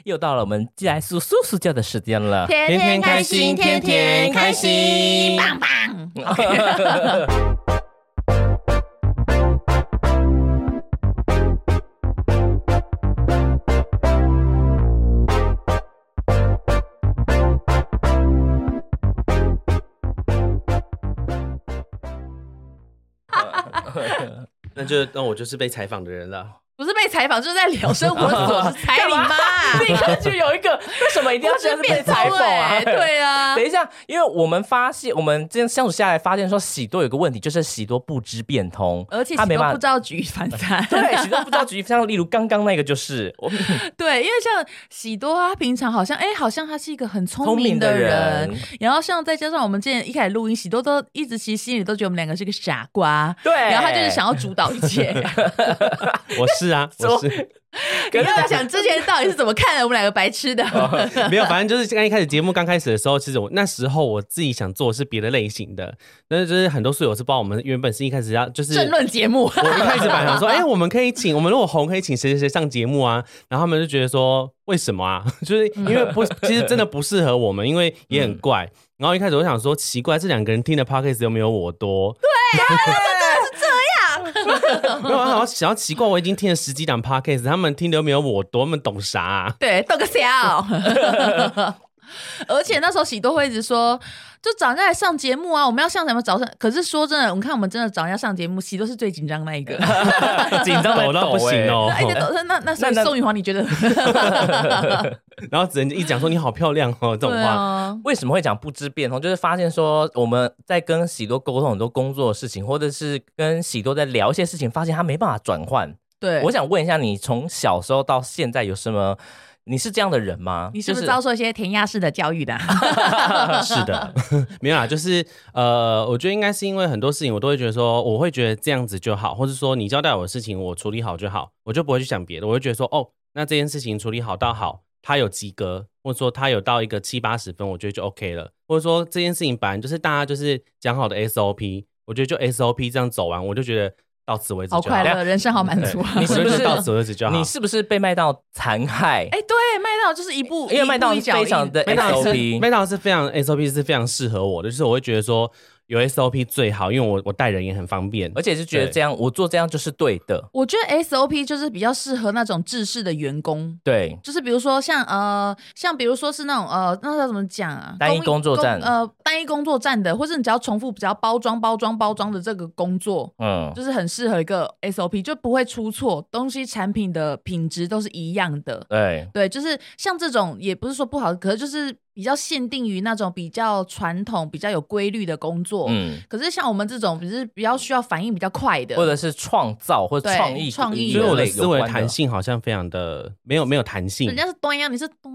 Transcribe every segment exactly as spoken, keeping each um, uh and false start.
又到了我们寄来素素素教的时间了， 天天开心，天天开心，棒棒。 那就那我就是被采访的人了。 不是被采访，就是在聊生活琐事。采你妈！ 立刻就有一个，为什么一定要这样子被采访啊？ 对啊， 等一下，因为我们发现，我们这样相处下来，发现说喜多有个问题，就是喜多不知变通， 而且喜多不知道举一反三。 对，喜多不知道举一反三，例如刚刚那个就是， 对，因为像喜多，他平常好像，哎，好像他是一个很聪明的人， 人然后像再加上我们之前一开始录音，喜多都一直其实心里都觉得我们两个是个傻瓜， 对， 然后他就是想要主导一切。 我是啊，我是。 可是在想之前到底是怎么看的我们两个白痴的、 哦、没有，反正就是刚一开始节目刚开始的时候，其实我那时候我自己想做的是别的类型的，但是就是很多室友是不知道我们原本是一开始要就是政论节目， 我一开始本来想说，哎、欸，我们可以请我们如果红可以请谁谁谁上节目啊，然后他们就觉得说为什么啊？就是因为不，其实真的不适合我们，因为也很怪。嗯、然后一开始我想说，奇怪，这两个人听的 podcast 有没有我多？ 对啊，真的是这样。 没有，我想要奇怪，我已经听了十几档 podcast， 他们听的又没有我多，他们懂啥、啊？ 对，懂个笑。而且那时候喜多会一直说，就找人家来上节目啊，我们要上什么找上。可是说真的，我们看我们真的找人家上节目，喜多是最紧张那一个， 紧张抖到不行哦。 哎，那那所以宋雨华你觉得？ 然后只能一讲说你好漂亮哦，这种话、 啊、 为什么会讲不知变通？就是发现说我们在跟喜多沟通很多工作的事情，或者是跟喜多在聊一些事情，发现他没办法转换。 对， 我想问一下，你从小时候到现在有什么？你是这样的人吗？ 你是不是遭受一些填鸭式的教育的？ 是的，没有啦，就是呃，我觉得应该是因为很多事情我都会觉得说，我会觉得这样子就好，或是说你交代我的事情我处理好就好，我就不会去想别的，我会觉得说，哦，那这件事情处理好到好，他有及格，或者说他有到一个七八十分，我觉得就 OK 了，或者说这件事情本来就是大家就是讲好的 S O P， 我觉得就 S O P 这样走完，我就觉得。到此为止就好， 好快乐，人生好满足。 你是不是到此为止就好？ 你是不是被麦当劳残害？ 哎、欸，对，麦当劳就是一步， 因为麦当劳非常的 S O P， 麦当劳是非常 S O P 是非常适合我的，就是我会觉得说有 S O P 最好，因为我我带人也很方便， 而且是觉得这样我做这样就是对的。 我觉得 S O P 就是比较适合那种制式的员工， 对， 就是比如说像呃像比如说是那种呃那要怎么讲啊？ 单一工作站， 呃单一工作站的，或是你只要重复只要包装包装包装的这个工作，嗯，就是很适合一个 S O P， 就不会出错，东西产品的品质都是一样的。 对对，就是像这种也不是说不好，可是就是比较限定于那种比较传统、比较有规律的工作。嗯，可是像我们这种，只是比较需要反应比较快的， 或者是创造或者创意、 创意， 所以我的思维弹性好像非常的没有没有弹性。 人家是端呀，你是端，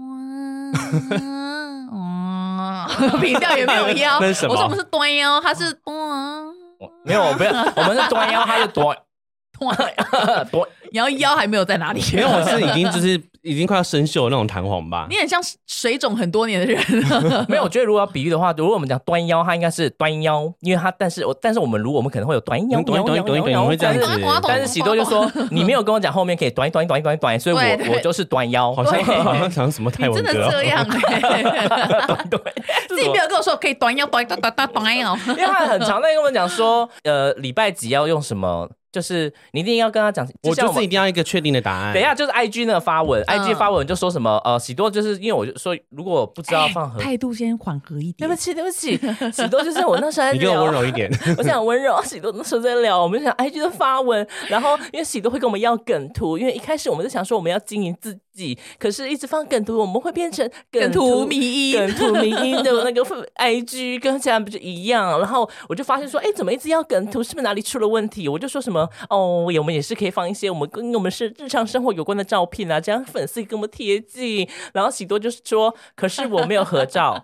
嗯，频调也没有腰。 那是什么？ 我说我们是端腰，他是端， 没有，不要，我们是端腰，他是端。 端，然后腰还没有在哪里？ 没有，我是已经就是已经快要生锈的那种弹簧吧。 你很像水肿很多年的人。 没有，我觉得如果要比喻的话，如果我们讲端腰，它应该是端腰，因为它但是我但是我们如果我们可能会有端腰， 端端端端端会这样子。 但是喜多就说你没有跟我讲后面可以端端端端端，所以我我就是端腰， 好像好像讲什么泰文歌， 真的这样哎。对，自己没有跟我说可以端腰端端端端端哦， 因为他很常在跟我们讲说，呃，礼拜几要用什么。就是你一定要跟他讲， 我就是一定要一个确定的答案。 等一下，就是 I G 那个发文、嗯、，I G 发文就说什么呃，喜多就是因为我就说，如果不知道放和、 欸、态度先缓和一点。 对不起，对不起，喜多就是我那时候在聊， 你给我温柔一点。 我想温柔，喜多那时候在聊，我们就想 I G 的发文，然后因为喜多会跟我们要梗图，因为一开始我们就想说我们要经营自己，可是一直放梗图，我们会变成梗图迷音， 梗图迷音的那个 I G 跟现在不就一样？然后我就发现说，哎，怎么一直要梗图？是不是哪里出了问题？我就说什么哦，我们也是可以放一些我们跟我们是日常生活有关的照片啊，这样粉丝跟我们贴近。然后喜多就是说，可是我没有合照。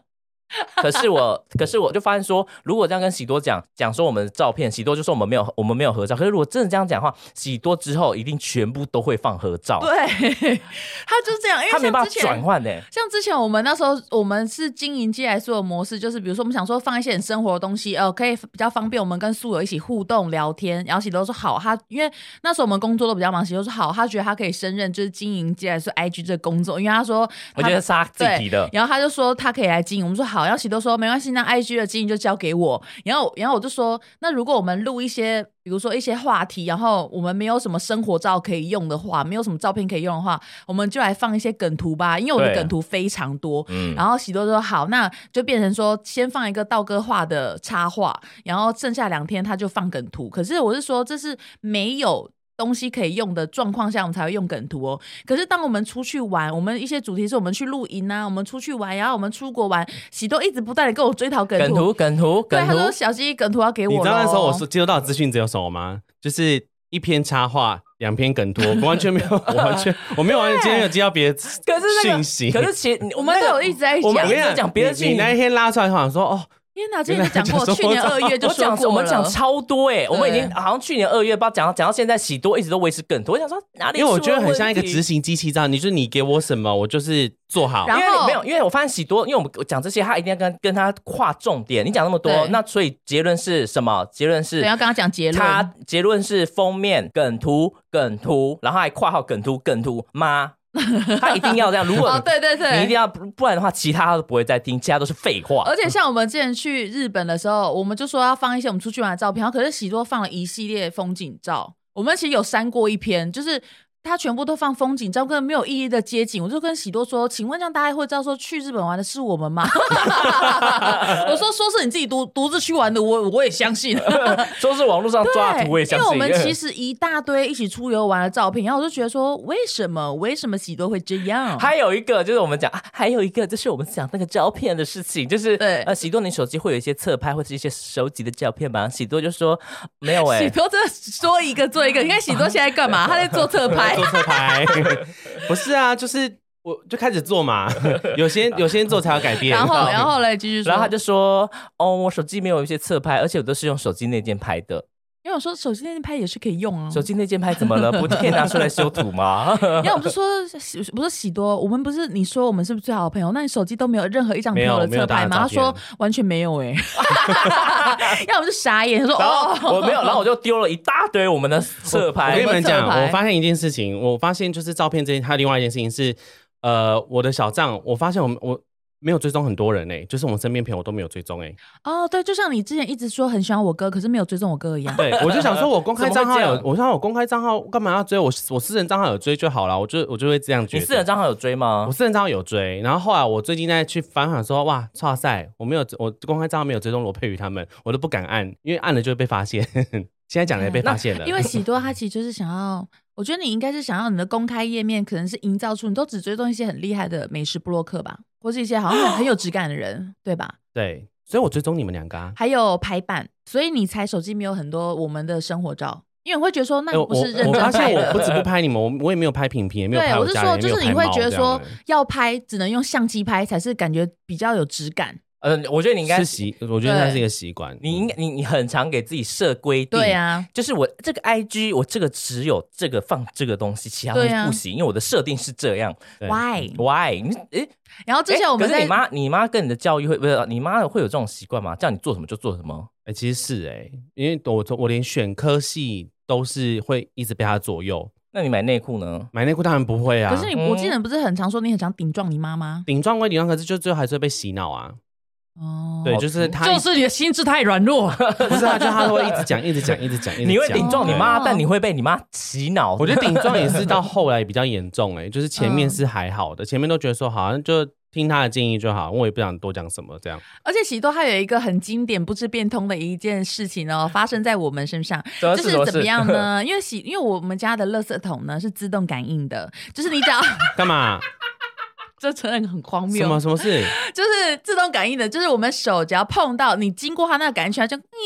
可是我，可是我就发现说，如果这样跟喜多讲讲说我们的照片，喜多就说我们没有，我们没有合照。可是如果真的这样讲的话，喜多之后一定全部都会放合照。 对，他就是这样，因为他没办法转换的。 像之前我们那时候，我们是经营寄来素的模式，就是比如说我们想说放一些很生活的东西，呃，可以比较方便我们跟素友一起互动聊天。然后喜多说好，他因为那时候我们工作都比较忙，喜多说好，他觉得他可以胜任就是经营寄来素 I G 这个工作，因为他说他我觉得是他自己提的。 然后他就说他可以来经营，我们说好，然后喜多说没关系，那 I G 的经营就交给我。然后，然后我就说，那如果我们录一些，比如说一些话题，然后我们没有什么生活照可以用的话，没有什么照片可以用的话，我们就来放一些梗图吧，因为我的梗图非常多。嗯、然后喜多说好，那就变成说先放一个道哥画的插画，然后剩下两天他就放梗图。可是我是说，这是没有东西可以用的状况下，我们才会用梗图哦。可是当我们出去玩，我们一些主题是我们去露营啊，我们出去玩，然后我们出国玩，喜多一直不断的跟我追讨梗图， 梗图，梗图，梗图。 对，他说小鸡梗图要给我。 你知道那时候我接收到的资讯只有什么吗？就是一篇插画，两篇梗图，我完全没有，我完全我没有完全今天有接到别的讯息。 可是其实我们都有一直在讲， 我们一直在讲别的讯息。 你那一天拉出来，好像说哦。 天哪，之前就讲过，去年二月就说过了。 我们讲超多哎、欸，我们已经好像去年二月不知道讲到讲到现在，喜多一直都维持梗图。我想说哪里？ 因为我觉得很像一个执行机器这样，你就是你给我什么，我就是做好。 因为没有，因为我发现喜多，因为我们讲这些，他一定要跟跟他划重点。你讲那么多，那所以结论是什么？结论是要跟他讲结论。 他结论是封面梗图梗图，然后还括号梗图梗图妈。他一定要这样，如果、 哦、对对对， 你一定要，不然的话，其他都不会再听，其他都是废话。 而且像我们之前去日本的时候，我们就说要放一些我们出去玩的照片，可是喜多放了一系列风景照，我们其实有删过一篇，就是他全部都放风景照，跟没有意义的街景。我就跟喜多说，请问这样大家会知道说去日本玩的是我们吗？我说说是你自己独独自去玩的，我我也相信。 说是网络上抓图，我也相信。 因为我们其实一大堆一起出游玩的照片，然后我就觉得说，为什么为什么喜多会这样？ 还有一个就是我们讲，还有一个就是我们讲那个照片的事情，就是对呃，喜多你手机会有一些侧拍或者一些收集的照片吧？喜多就说没有哎、欸， 喜多真的说一个做一个。你看喜多现在干嘛？他在做侧拍。 做侧拍不是啊，就是我就开始做嘛，有些有些做才要改变。 然后然后嘞继续说， 然后他就说哦，我手机没有一些侧拍，而且我都是用手机内建拍的。 因为我说手机内建拍也是可以用啊， 手机内建拍怎么了？不可以拿出来修图吗？ 然后我们就说，不是喜多，我们不是你说我们是不是最好的朋友？那你手机都没有任何一张朋友的侧拍吗？他说完全没有哎、欸，然后我们就傻眼，他说哦我没有，然后我就丢了一大堆我们的侧拍。 我跟你们讲，我发现一件事情，我发现就是照片这件，还有另外一件事情是，呃，我的小账，我发现我我。没有追踪很多人哎、欸，就是我们身边朋友都没有追踪哎、欸。 哦，对，就像你之前一直说很喜欢我哥，可是没有追踪我哥一样。 对，我就想说我公开账号有，我想我公开账号干嘛要追？我我私人账号有追就好了，我就我就会这样觉得。 你私人账号有追吗？ 我私人账号有追，然后后来我最近在去翻想说，哇，哇塞，我没有我公开账号没有追踪罗佩瑜他们，我都不敢按，因为按了就会被发现。现在讲的也被发现了， 因为喜多他其实就是想要，我觉得你应该是想要你的公开页面可能是营造出你都只追踪一些很厉害的美食部落客吧，或是一些好像 很, 很有质感的人，对吧？ 对，所以我追踪你们两个啊， 还有排版，所以你才手机没有很多我们的生活照。因为我会觉得说，那你不是认真拍的。 我发现我不止不拍你们，我我也没有拍品品，也没有拍我家人， 对，我是说，就是你会觉得说，要拍只能用相机拍，才是感觉比较有质感。 呃，我觉得你应该是习，我觉得那是一个习惯。 你应该，你你很常给自己设规定， 对啊， 就是我这个 I G， 我这个只有这个放这个东西，其他东西不行，啊、因为我的设定是这样。 Why Why？ 你诶， 然后之前我们在， 可是你妈，你妈跟你的教育会不是？你妈会有这种习惯吗？叫你做什么就做什么？ 哎、欸，其实是哎、欸，因为我我连选科系都是会一直被她左右。 那你买内裤呢？ 买内裤当然不会啊。 可是你，我记得你不是很常说你很常顶撞你妈吗？ 顶撞归顶撞，可是就最后还是会被洗脑啊。哦，对，就是他， 就是你的心智太软弱， 不是他，就他会一直讲，一直讲，一直讲， 你会顶撞你妈，但你会被你妈洗脑。 我觉得顶撞也是到后来比较严重哎、欸，就是前面是还好的，前面都觉得说好像就听他的建议就好，我也不想多讲什么这样。 而且喜多还有一个很经典不知变通的一件事情哦，发生在我们身上，就是怎么样呢？因为喜，因为我们家的垃圾桶呢是自动感应的，就是你只要干嘛？ 这承认很荒谬。 什么什么事？ 就是自动感应的，就是我们手只要碰到你，经过它那个感应圈，就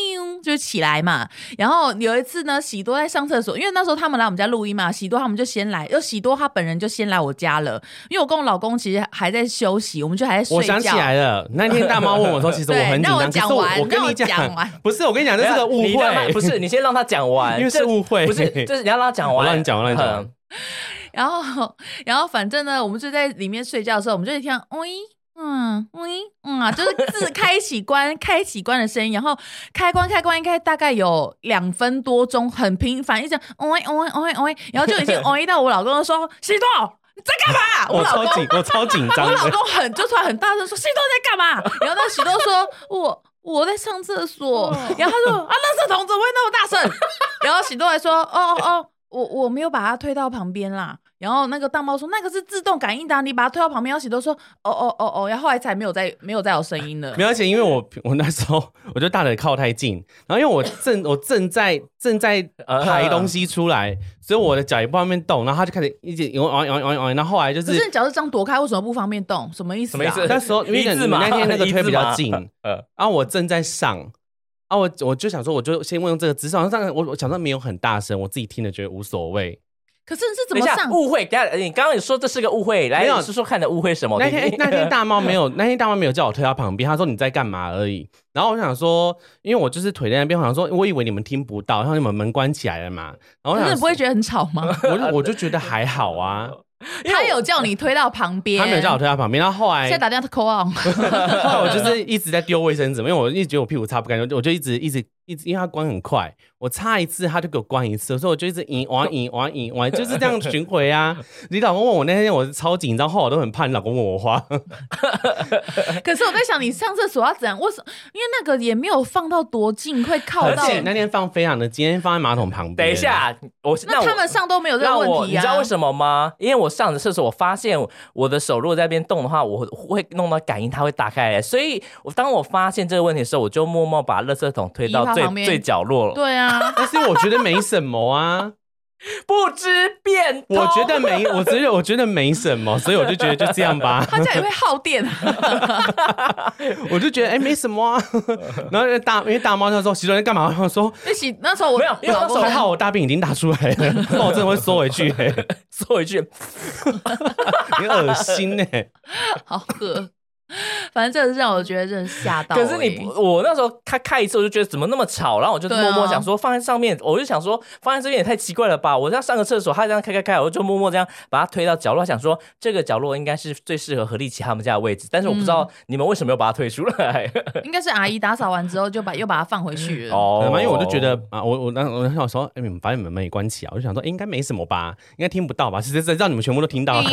就起来嘛。然后有一次呢，喜多在上厕所，因为那时候他们来我们家录音嘛，喜多他们就先来，又喜多他本人就先来我家了，因为我跟我老公其实还在休息，我们就还在睡觉。 我想起来了，那天大猫问我说，其实我很紧张，可是我我跟你讲，不是我跟你讲，这是个误会， 不是你先让他讲完， 因为是误会， 不是就是你要让他讲完， 我让你讲，我让你讲。 然后，然后反正呢，我们就在里面睡觉的时候，我们就听到喂，嗯喂，嗯啊，就是自开启关开启关的声音，然后开关开关应该大概有两分多钟，很频繁，一直喂喂喂喂，然后就已经喂到我老公说喜多你在干嘛？ 我超紧，我超紧张， 我老公很就突然很大声说喜多在干嘛？然后那喜多说我。我在上厕所，然后他说啊，垃圾桶怎么会那么大声？然后喜多还说，哦哦哦，我我没有把它推到旁边啦。然后那个大猫说，那个是自动感应的，你把它推到旁边。然后喜多说，哦哦哦哦，然后后来才没有再没有再有声音了。 没有，而且因为我我那时候我就大腿靠太近，然后因为我正我正在正在排东西出来，所以我的脚也不方便动，然后他就开始一直摇摇摇摇摇，然后后来就是， 可是你脚是这样躲开，为什么不方便动？什么意思、啊？ 什么意思？ 那时候因为你那天那个推比较近，然后我正在上。啊我，我就想说，我就先用这个姿势，上我我想说没有很大声，我自己听了觉得无所谓。 可是是怎么上？ 误会？等一下，你刚刚你说这是个误会，来说说看的误会什么？ 那天那天大猫没有，那天大猫没有叫我推到旁边，他说你在干嘛而已。然后我想说，因为我就是腿在那边，我想说，我以为你们听不到，然后你们门关起来了嘛。然后可是你不会觉得很吵吗？ 我就我就觉得还好啊。 他有叫你推到旁边， 他没有叫我推到旁边，然后后来现在打电话 call on， 后来我就是一直在丢卫生纸，因为我一直觉得我屁股擦不干净，我就一直一直一直，因为它关很快，我擦一次他就给我关一次，所以我就一直引完引完引完，就是这样巡回啊。你老公问我那天我超紧张，后来我都很怕你老公问我话。 可是我在想，你上厕所要怎样？为什么？因为那个也没有放到多近，会靠到。 而且那天放非常的，今天放在马桶旁边。 等一下，我那他们上都没有这个问题啊？ 你知道为什么吗？因为我上着厕所，我发现我的手如果在那边动的话，我会弄到感应，它会打开来。所以我当我发现这个问题的时候，我就默默把垃圾桶推到最最角落了。 对啊， 但是我觉得没什么啊。 不知变通， 我觉得没，我觉得我觉得没什么，所以我就觉得就这样吧。 他这样也会耗电， 我就觉得哎、欸、没什么啊。然后大因为大猫那时候洗手间干嘛？我说那洗那时候我没有，因为那时候还好我大便已经大出来了，不然我真的会缩回去、欸， 缩回去， 你恶心哎、欸， 好喝。反正这个让我觉得真的吓到、欸。 可是你，我那时候开开一次，我就觉得怎么那么吵，然后我就默默想说放在上面，我就想说放在这边也太奇怪了吧。我要上个厕所，他这样开开开，我就默默这样把它推到角落，想说这个角落应该是最适合何立奇他们家的位置。但是我不知道你们为什么要把它推出来。 嗯、应该是阿姨打扫完之后就把又把它放回去了。 哦，因为我就觉得啊，我我那我想说，哎、欸，你们把你们门也关起来，我就想说、欸、应该没什么吧，应该听不到吧？实际上你们全部都听到了。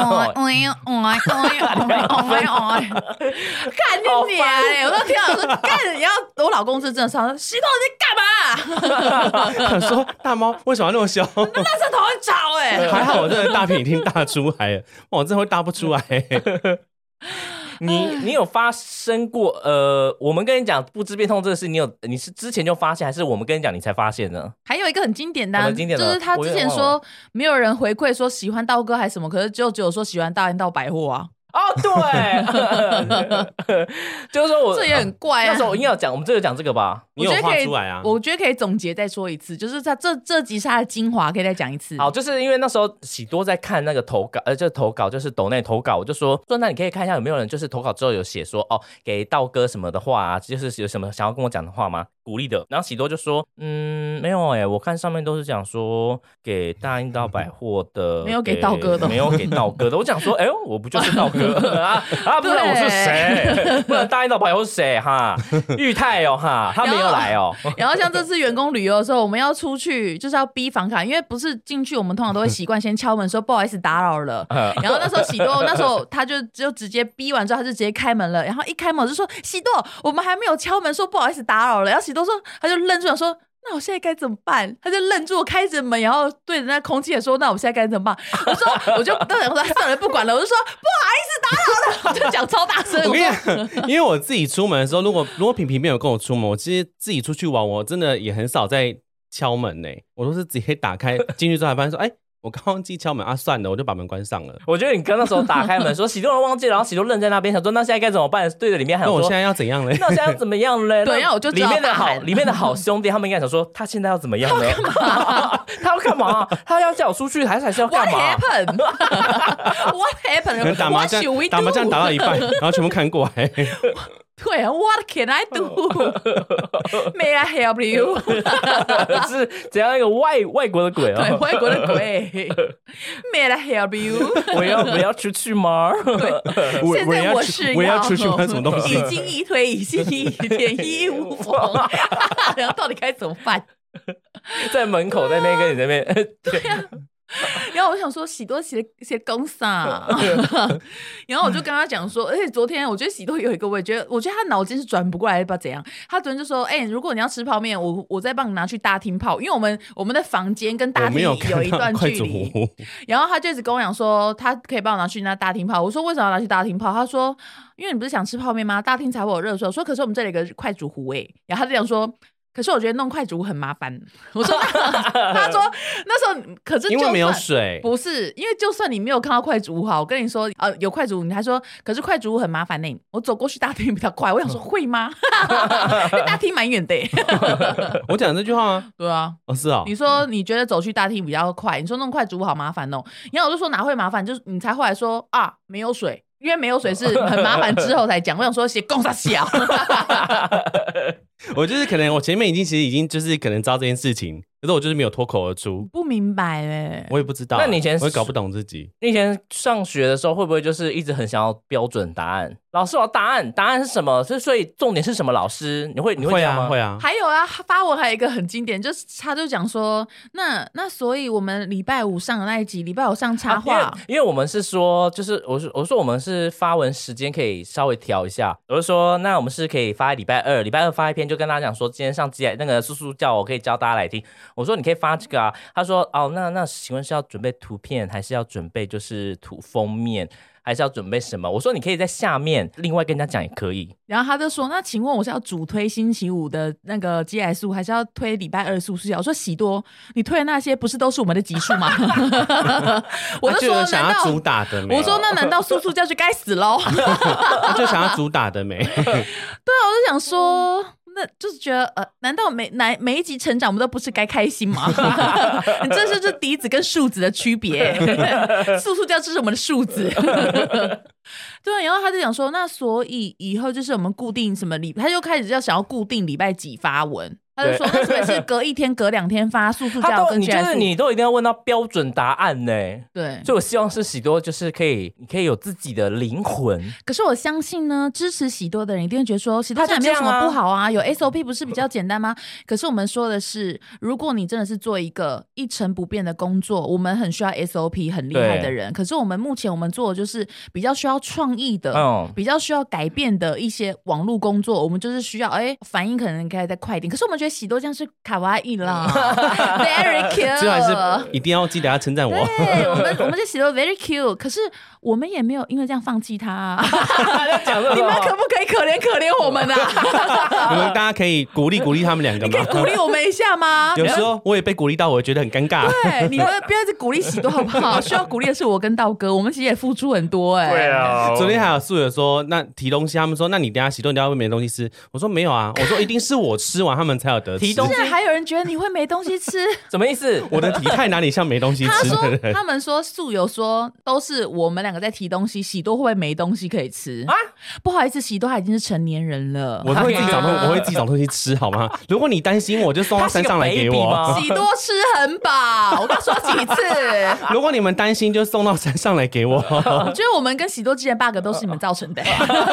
干你娘嘞！我都听到说干，然后我老公是真的上，洗头你干嘛？ 想说大猫为什么要那么凶？ 那垃圾桶很吵哎、 欸，还好我这个大便已经大出来了，我真的会大不出来、欸。 你你有发生过呃，我们跟你讲不知变通这个事，你有你是之前就发现，还是我们跟你讲你才发现呢？ 还有一个很经典的、啊， 很经典的就是他之前说没有人回馈说喜欢道哥还是什么，可是就只有说喜欢大燕道百货啊。 哦，对，就是说我这也很怪啊。 那时候我应该要讲，我们这个讲这个吧， 你有画出来啊？ 我觉得可以总结再说一次，就是他这这集是他的精华，可以再讲一次。 好，就是因为那时候喜多在看那个投稿，呃，就投稿就是抖内投稿，我就说说那你可以看一下有没有人就是投稿之后有写说哦给道哥什么的话啊，就是有什么想要跟我讲的话吗？鼓励的。然后喜多就说嗯没有哎、欸，我看上面都是讲说给大英道百货的， 没有给道哥的， 没有给道哥的。我讲说哎呦，我不就是道哥。啊啊！不知道我是谁，不然大英道百货是谁哈？裕泰哦哈，他没有来哦。 然后像这次员工旅游的时候，我们要出去就是要逼房卡，因为不是进去，我们通常都会习惯先敲门说不好意思打扰了。然后那时候喜多，那时候他就就直接逼完之后，他就直接开门了。然后一开门我就说喜多，我们还没有敲门说不好意思打扰了。然后喜多说，他就愣住想说。那我现在该怎么办？他就愣住，开着门，然后对着那空气也说：“那我现在该怎么办？”我说：“我就当然说算了，不管了。”我就说：“不好意思，打扰了。”我就讲超大声。 我跟你讲，因为我自己出门的时候，如果如果平平没有跟我出门，我其实自己出去玩，我真的也很少在敲门呢、欸。我都是直接打开进去之后，还发现说：“哎、欸， 我刚忘记敲门啊，算了，我就把门关上了。 我觉得你刚那时候打开门说喜多人忘记了，然后喜多愣在那边想说那现在该怎么办？对着里面还说那我现在要怎样嘞？ 那我现在要怎么样嘞？ 对，然后我就里面的好里面的好兄弟，他们应该想说他现在要怎么样呢？他要干嘛？他要叫我出去还是还是要干嘛 ？What happened? What happened? 打麻将打麻将打到一半，然后全部看过来。 对啊 ，What can I do? May I help you? 是怎样一个外外国的鬼啊？ 对，外国的鬼。May I help you? 我要我要出去吗？ 我现在我是我要出去玩什么东西？ 一进一退，一进一退，一无缝。然后到底该怎么办？ 在门口在那边跟你那边， 对啊。然后我想说喜多写写公啥，然后我就跟他讲说，而且昨天我觉得喜多有一个，我也觉得，我觉得他脑筋是转不过来，不知道怎样。他昨天就说，哎、欸，如果你要吃泡面，我我再帮你拿去大厅泡，因为我们我们的房间跟大厅有一段距离。然后他就一直跟我讲说，他可以帮我拿去那大厅泡。我说为什么要拿去大厅泡？他说，因为你不是想吃泡面吗？大厅才会有热水。我说可是我们这里有个快煮壶哎、欸，然后他就讲说。可是我觉得弄快煮很麻烦。我说他说那时候可是就算因为没有水， 不是因为就算你没有看到快煮好，我跟你说呃有快煮，你还说可是快煮很麻烦呢、欸。我走过去大厅比较快，我想说会吗？因为大厅蛮远的、欸。 我讲这句话吗？ 对啊， 哦是哦。 你说你觉得走去大厅比较快，你说弄快煮好麻烦哦。然后我就说哪会麻烦，就是你才后来说啊没有水。因为没有水是很麻烦之后才讲，我想说写公啥小， 我就是可能我前面已经其实已经就是可能知道这件事情，可是我就是没有脱口而出， 不明白哎， 我也不知道。 那你以前我也搞不懂自己， 你以前上学的时候会不会就是一直很想要标准答案？老师，我要答案，答案是什么？所以重点是什么？老师，你会你会这样吗？ 会啊， 还有啊，发文还有一个很经典，就是他就讲说，那那所以我们礼拜五上的那一集，礼拜五上插画、 啊因，因为我们是说，就是我说我说我们是发文时间可以稍微调一下，我就说那我们是可以发礼拜二，礼拜二发一篇，就跟大家讲说今天上机那个叔叔叫我可以教大家来听，我说你可以发这个啊，他说哦那那请问是要准备图片还是要准备就是图封面？还是要准备什么？我说你可以在下面另外跟人家讲也可以。 然后他就说：“那请问我是要主推星期五的那个鸡来素，还是要推礼拜二素是？”我说：“喜多，你推的那些不是都是我们的集数吗？”我就说：“ 想要主打的没？” 我说：“那难道素素教就该死喽？” 他就想要主打的没？对啊，我就想说。那就是觉得呃，难道每每每一集成长我们都不是该开心吗？你这是这笛子跟树子的区别，素素教这是我们的树子。对，然后他就讲说，那所以以后就是我们固定什么礼，他就开始要想要固定礼拜几发文。他就说，那是不是隔一天、隔两天发素素教跟 G S？ 你就是你都一定要问到标准答案呢。 对， 所以我希望是喜多，就是可以，你可以有自己的灵魂。 可是我相信呢，支持喜多的人一定会觉得说，喜多讲没有什么不好啊，有 S O P 不是比较简单吗？可是我们说的是，如果你真的是做一个一成不变的工作，我们很需要 S O P 很厉害的人。可是我们目前我们做的就是比较需要创意的，嗯、比较需要改变的一些网络工作，我们就是需要哎反应可能可以再快一点。可是我们觉得喜多这样是卡哇伊啦，very cute， 最后还是一定要记得要称赞我。 对，我们我们就喜多 very cute， 可是我们也没有因为这样放弃他、啊。你们可不可以可怜可怜我们啊？ 你们大家可以鼓励鼓励他们两个吗？ 你可以鼓励我们一下吗？ 有时候我也被鼓励到，我觉得很尴尬。 对，你们不要一直鼓励喜多好不好？需要鼓励的是我跟道哥，我们其实也付出很多哎、欸。 对啊， 昨天还有宿友说，那提东西，他们说，那你等一下喜多你等一下会没东西吃？我说没有啊，我说一定是我吃完他们才有得吃。 提东西还有人觉得你会没东西吃， 什么意思？ 我的体态哪里像没东西吃的人？ 他说他们说宿友说都是我们两个在提东西，喜多会不会没东西可以吃啊？不好意思，喜多他已经是成年人了， 我会自己找东，我会自己找东西吃好吗？如果你担心我，就送到山上来给我。 喜多吃很饱，我刚说几次。 如果你们担心，就送到山上来给我。 我觉得我们跟喜多之前 bug 都是你们造成的。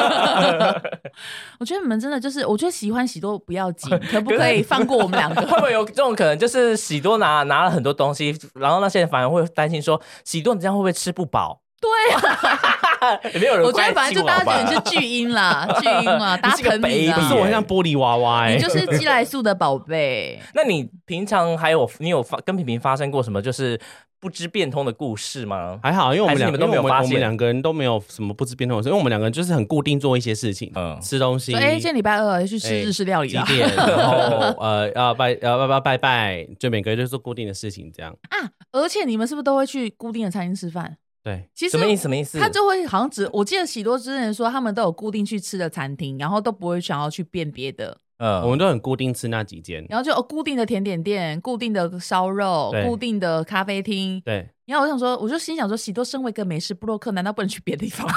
我觉得你们真的就是，我觉得喜欢喜多不要紧，可不可以放过我们两个？ 会不会有这种可能，就是喜多拿拿了很多东西，然后那些人反而会担心说，喜多你这样会不会吃不饱？ 对啊。 没有人。 我觉得反正就大家觉得你是巨婴啦，巨婴嘛，大家疼你啦。 可是我很像玻璃娃娃哎、欸， 你就是鸡来素的宝贝。 那你平常还有你有发跟平平发生过什么就是不知变通的故事吗？ 还好，因为我们两个都没有发现， 我们两个人都没有什么不知变通的事，因为我们两个人就是很固定做一些事情，嗯，吃东西。 哎，今天礼拜二要去吃日式料理啦， 几点？然后呃要拜要要拜拜，就每个月就做固定的事情这样啊。而且你们是不是都会去固定的餐厅吃饭？ 对， 其实什么意思？什么意思？ 他就会好像只我记得喜多之前说他们都有固定去吃的餐厅，然后都不会想要去变别的。 嗯，我们都很固定吃那几间， 然后就、哦、固定的甜点店、固定的烧肉、固定的咖啡厅。 对。 然后我想说，我就心想说，喜多身为一个美食部落客，难道不能去别的地方？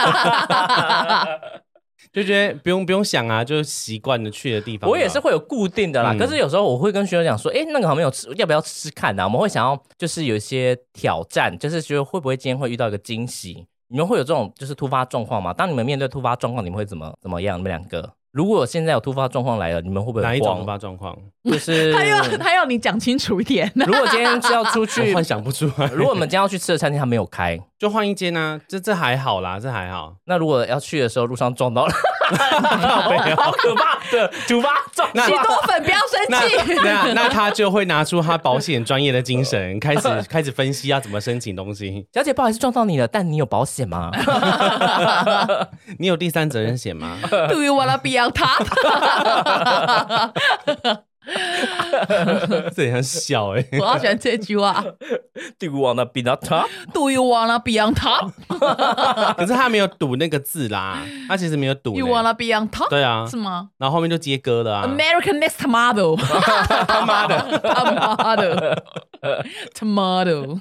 就觉得不用不用想啊，就习惯的去的地方。 我也是会有固定的啦，嗯、可是有时候我会跟学友讲说，哎、欸，那个好像没有吃，要不要吃吃看啊？我们会想要就是有一些挑战，就是觉得会不会今天会遇到一个惊喜？你们会有这种就是突发状况吗？当你们面对突发状况，你们会怎么怎么样？你们两个？如果现在有突发状况来了，你们会不会哪一种突发状况？ 就是他要他要你讲清楚一点。 如果今天是要出去， 幻想不出来。 如果我们今天要去吃的餐厅，他没有开， 就换一间啊。这这还好啦，这还好。 那如果要去的时候，路上撞到了，好可怕的突发状况。 喜多粉不要生气。 那 那, 那他就会拿出他保险专业的精神，开始开始分析要怎么申请东西。 小姐，不好意思撞到你了，但你有保险吗？ 你有第三责任险吗 ？Do you wanna be on top？ 这也很笑哎、欸， 我好喜欢这句话。 Do you wanna be on top？ Do you wanna be on top？ 可是他没有赌那个字啦，他其实没有赌。 You wanna be on top？ 对啊， 是吗？ 然后后面就接歌了啊。 American Next Model， 他妈的， 他妈的 ，Tomato。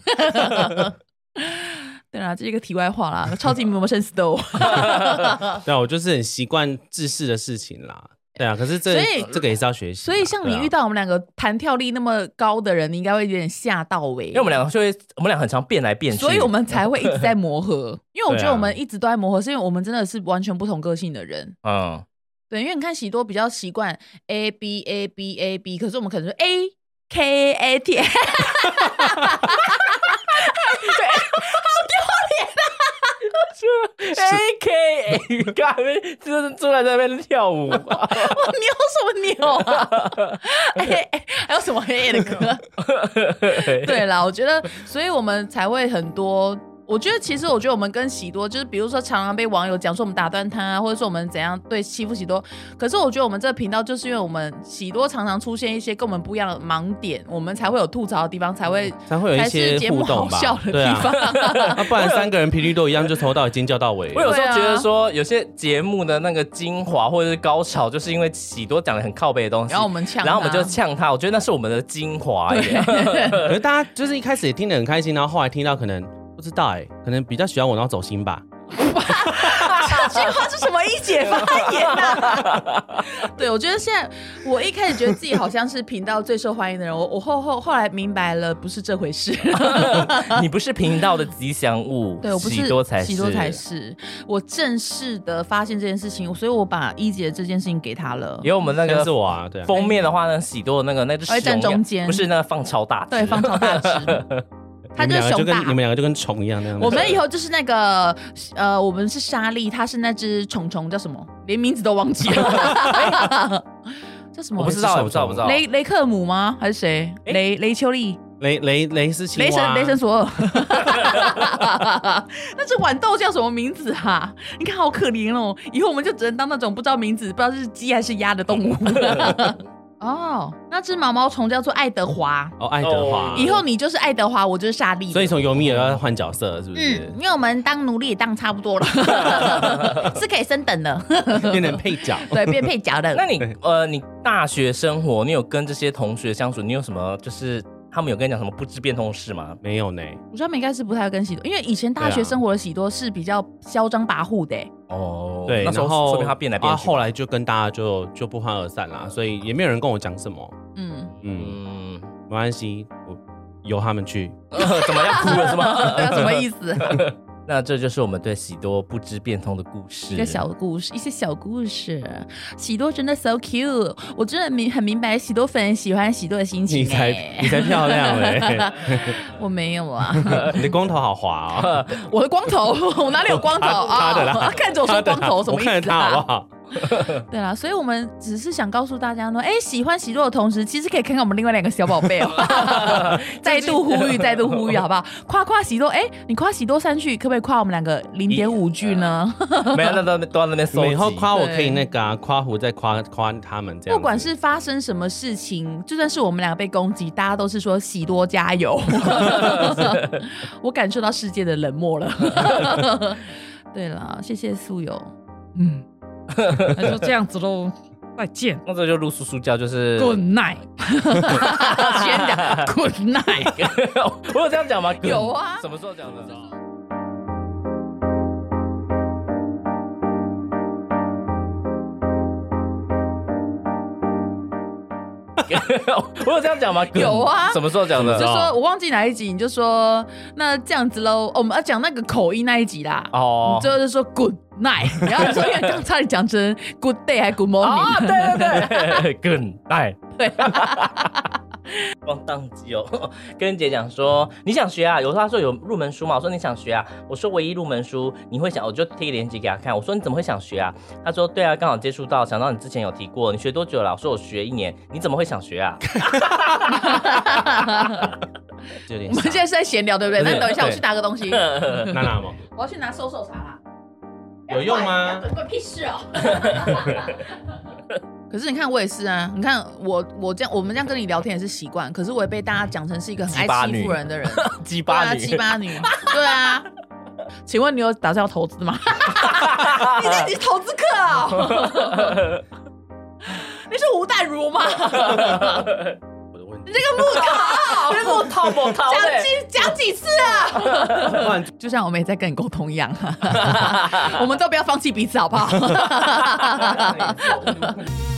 对啦，这是一个题外话啦，超级魔神 Store。 对啊，我就是很习惯制式的事情啦。对啊，可是这这个也是要学习。 所以像你遇到我们两个弹跳力那么高的人，你应该会有点吓到哎、欸。 因为我们两个就会，我们俩很常变来变去， 所以我们才会一直在磨合。因为我觉得我们一直都在磨合，是因为我们真的是完全不同个性的人。嗯，对，因为你看喜多比较习惯 A B A B A B， 可是我们可能说 A K A T。对，好丢脸啊！ A K A， 干就是坐在那边跳舞，我扭什么扭啊？哎、欸欸，还有什么黑夜的歌？对啦，我觉得，所以我们才会很多。我觉得其实我觉得我们跟喜多就是比如说常常被网友讲说我们打断他啊，或者说我们怎样对欺负喜多，可是我觉得我们这个频道就是因为我们喜多常常出现一些跟我们不一样的盲点，我们才会有吐槽的地方，才会才会有一些互动吧， 好笑的地方。 对啊，不然三个人频率都一样，就从头到尾尖叫到尾。 我有时候觉得说有些节目的那个精华或者是高潮，就是因为喜多讲的很靠北的东西， 然后我们呛， 然后我们就呛他，我觉得那是我们的精华。 可是大家就是一开始也听得很开心，然后后来听到可能。不知道哎、欸，可能比较喜欢我，然后走心吧。 这句话是什么一姐发言啊？对，我觉得现在我一开始觉得自己好像是频道最受欢迎的人，我我后后后来明白了，不是这回事。 你不是频道的吉祥物， 对，我不是喜多才是， 喜多才是。我正式的发现这件事情，所以我把一姐这件事情给他了。 因为我们那个是我啊，对。 封面的话呢，喜多的那个那只熊会站中间， 不是那个放超大只， 对，放超大只。他就是熊大， 你们两个就跟虫一样那样。 我们以后就是那个呃，我们是莎莉，他是那只虫虫，叫什么？连名字都忘记了，叫什么？ 我不知道，我不知道，不知道。 雷雷克姆吗？还是谁？雷雷秋丽？ 雷雷雷是青蛙？ 雷神雷神索尔？那只豌豆叫什么名字啊？你看好可怜哦，以后我们就只能当那种不知道名字、不知道是鸡还是鸭的动物。哦，那只毛毛虫叫做爱德华。 哦，爱德华。 以后你就是爱德华，我就是莎莉。 所以从尤米尔要换角色，是不是？ 嗯，因为我们当奴隶也当差不多了，是可以升等的， 变成配角。 对，变配角的。 那你呃，你大学生活，你有跟这些同学相处，你有什么就是他们有跟你讲什么不知变通的事吗？ 没有呢。 我觉得他们应该是不太会跟喜多，因为以前大学生活的喜多是比较嚣张跋扈的、欸。 哦， 对， 那时候说明他变来变去、 啊，后来就跟大家就就不欢而散啦，所以也没有人跟我讲什么。 嗯嗯，没关系，我由他们去。 怎么要哭了是吗？ 对啊，什么意思？ 那这就是我们对喜多不知变通的故事， 一个小故事，一些小故事。喜多真的 so cute， 我真的明很明白喜多粉喜欢喜多的心情、欸。 你才你才漂亮嘞、欸！ 我没有啊， 你的光头好滑哦。 我的光头，我哪里有光头啊？ 他的啦， 哦、看着我说光头什么意思、啊？ 我看着他好不好？ 对啦，所以我们只是想告诉大家呢，哎，喜欢喜多的同时，其实可以看看我们另外两个小宝贝哦。再度呼吁，再度呼吁，好不好？夸夸喜多，哎，你夸喜多上去，可不可以夸我们两个零点五句呢？ 没有，那都都在那边搜集。 以后夸我可以那个啊，夸胡再夸夸他们这样。 不管是发生什么事情，就算是我们两个被攻击，大家都是说喜多加油。我感受到世界的冷漠了。对了，谢谢素友。嗯。 那就这样子喽，再见。 那这就陆叔叔教就是 Good night， 先讲 Good night， 我有这样讲吗？ 有啊， 什么时候讲的？我有这样讲吗？ 有啊， 什么时候讲的？ 就说我忘记哪一集，你就说那这样子喽、哦，我们要讲那个口音那一集啦。哦，最后就说 Good night， 然后说因为刚差点讲成 Good day 还 Good morning。 啊，对对对 ，Good night， 对。 光当机哦，跟姐讲说你想学啊？有时候他说有入门书嘛，我说你想学啊？我说唯一入门书你会想，我就贴个链接给他看。我说你怎么会想学啊？他说对啊，刚好接触到，想到你之前有提过，你学多久了？我说我学一年，你怎么会想学啊？ 我们现在是在闲聊，对不对？那等一下我去拿个东西。 拿拿吗？ 我要去拿瘦瘦茶啦。 有用吗？ 关屁事哦！可是你看我也是啊，你看我我这样我们这样跟你聊天也是习惯，可是我也被大家讲成是一个很爱欺负人的人， 鸡巴女， 鸡巴女，对啊。请问你有打算要投资吗？你在你投资客啊、喔？你是吴淡如吗？你这个木头， 这木头木头， 讲几讲几次啊？就像我们也在跟你沟通一样，我们都不要放弃彼此，好不好？